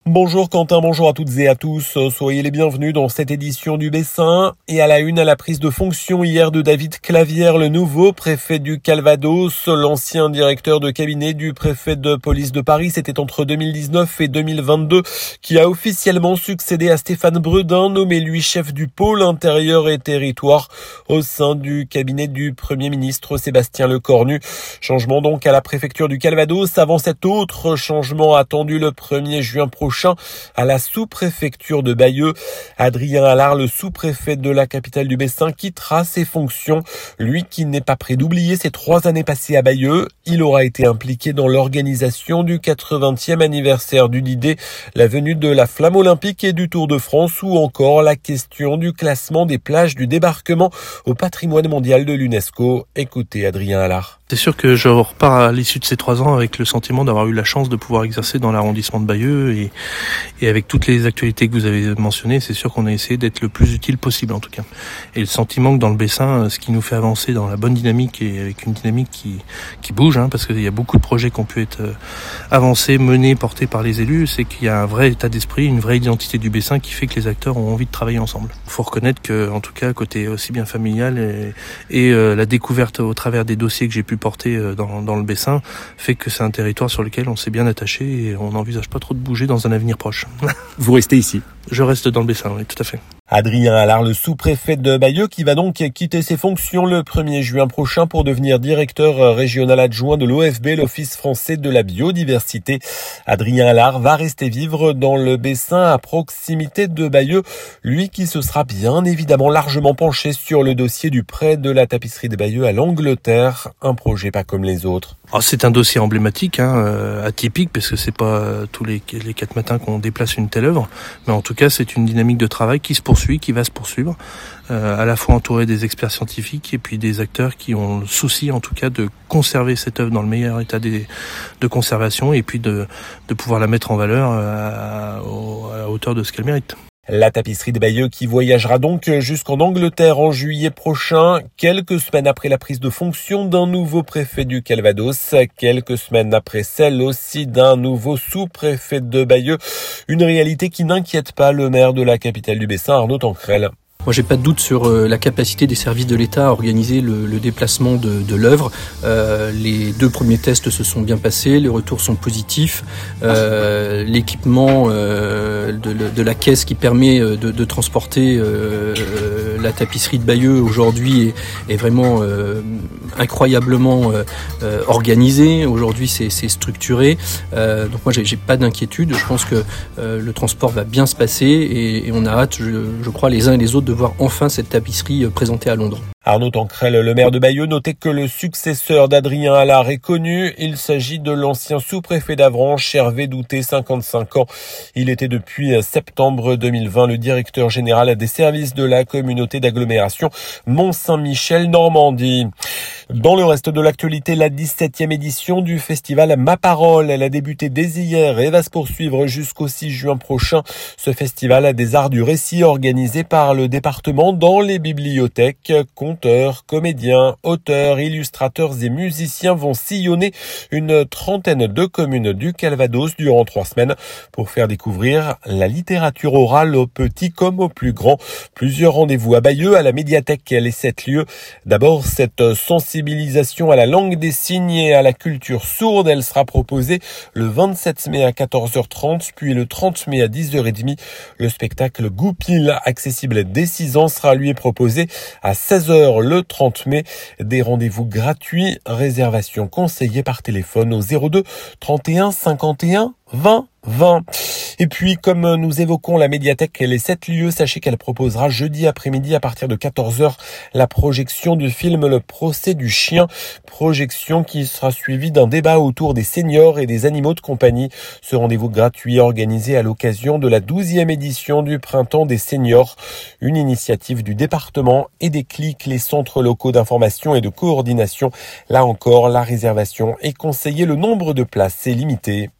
Bonjour Quentin, bonjour à toutes et à tous. Soyez les bienvenus dans cette édition du Bessin. Et à la une, à la prise de fonction hier de David Clavière, le nouveau préfet du Calvados, l'ancien directeur de cabinet du préfet de police de Paris. C'était entre 2019 et 2022 qui a officiellement succédé à Stéphane Bredin, nommé lui chef du pôle intérieur et territoire au sein du cabinet du Premier ministre Sébastien Lecornu. Changement donc à la préfecture du Calvados avant cet autre changement attendu le 1er juin prochain à la sous-préfecture de Bayeux. Adrien Allard, le sous-préfet de la capitale du Bessin, quittera ses fonctions. Lui qui n'est pas prêt d'oublier ses 3 années passées à Bayeux, il aura été impliqué dans l'organisation du 80e anniversaire du D-Day, la venue de la flamme olympique et du Tour de France ou encore la question du classement des plages du débarquement au patrimoine mondial de l'UNESCO. Écoutez Adrien Allard. C'est sûr que je repars à l'issue de ces 3 ans avec le sentiment d'avoir eu la chance de pouvoir exercer dans l'arrondissement de Bayeux et avec toutes les actualités que vous avez mentionnées, c'est sûr qu'on a essayé d'être le plus utile possible en tout cas. Et le sentiment que dans le Bessin, ce qui nous fait avancer dans la bonne dynamique et avec une dynamique qui bouge, parce qu'il y a beaucoup de projets qui ont pu être avancés, menés, portés par les élus, c'est qu'il y a un vrai état d'esprit, une vraie identité du Bessin qui fait que les acteurs ont envie de travailler ensemble. Il faut reconnaître que, en tout cas, côté aussi bien familial et la découverte au travers des dossiers que j'ai pu porter dans le Bessin fait que c'est un territoire sur lequel on s'est bien attaché et on n'envisage pas trop de bouger dans un avenir proche. Vous restez ici? Je reste dans le Bessin, oui, tout à fait. Adrien Allard, le sous-préfet de Bayeux, qui va donc quitter ses fonctions le 1er juin prochain pour devenir directeur régional adjoint de l'OFB, l'Office français de la biodiversité. Adrien Allard va rester vivre dans le Bessin à proximité de Bayeux, lui qui se sera bien évidemment largement penché sur le dossier du prêt de la tapisserie de Bayeux à l'Angleterre, un projet pas comme les autres. Alors, c'est un dossier emblématique, atypique, parce que c'est pas tous les 4 matins qu'on déplace une telle œuvre, mais en tout cas c'est une dynamique de travail qui se poursuit, qui va se poursuivre, à la fois entouré des experts scientifiques et puis des acteurs qui ont le souci en tout cas de conserver cette œuvre dans le meilleur état de conservation et puis de pouvoir la mettre en valeur à la hauteur de ce qu'elle mérite. La tapisserie de Bayeux qui voyagera donc jusqu'en Angleterre en juillet prochain, quelques semaines après la prise de fonction d'un nouveau préfet du Calvados, quelques semaines après celle aussi d'un nouveau sous-préfet de Bayeux. Une réalité qui n'inquiète pas le maire de la capitale du Bessin, Arnaud Tancrel. Moi, j'ai pas de doute sur la capacité des services de l'État à organiser le déplacement de l'œuvre. Les 2 premiers tests se sont bien passés, les retours sont positifs. L'équipement de la caisse qui permet de transporter la tapisserie de Bayeux aujourd'hui est vraiment incroyablement organisé. Aujourd'hui, c'est structuré. Donc moi, j'ai pas d'inquiétude. Je pense que le transport va bien se passer et on a hâte, je crois, les uns et les autres de voir enfin cette tapisserie présentée à Londres. Arnaud Tancrel, le maire de Bayeux, notait que le successeur d'Adrien Allard est connu. Il s'agit de l'ancien sous-préfet d'Avranches, Hervé Douté, 55 ans. Il était depuis septembre 2020 le directeur général des services de la communauté d'agglomération Mont-Saint-Michel-Normandie. Dans le reste de l'actualité, la 17e édition du festival Ma Parole. Elle a débuté dès hier et va se poursuivre jusqu'au 6 juin prochain. Ce festival des arts du récit organisé par le département dans les bibliothèques. Conteurs, comédiens, auteurs, illustrateurs et musiciens vont sillonner une trentaine de communes du Calvados durant 3 semaines pour faire découvrir la littérature orale aux petits comme aux plus grands. Plusieurs rendez-vous à Bayeux, à la médiathèque Les 7 lieux. D'abord, cette sensibilisation à la langue des signes et à la culture sourde. Elle sera proposée le 27 mai à 14h30, puis le 30 mai à 10h30. Le spectacle Goupil, accessible dès 6 ans, sera lui proposé à 16h le 30 mai. Des rendez-vous gratuits, réservation conseillée par téléphone au 02 31 51 20 20. Et puis, comme nous évoquons la médiathèque Les 7 lieux, sachez qu'elle proposera jeudi après-midi à partir de 14h la projection du film Le procès du chien. Projection qui sera suivie d'un débat autour des seniors et des animaux de compagnie. Ce rendez-vous gratuit organisé à l'occasion de la 12e édition du Printemps des seniors. Une initiative du département et des CLIC, les centres locaux d'information et de coordination. Là encore, la réservation est conseillée, le nombre de places est limité.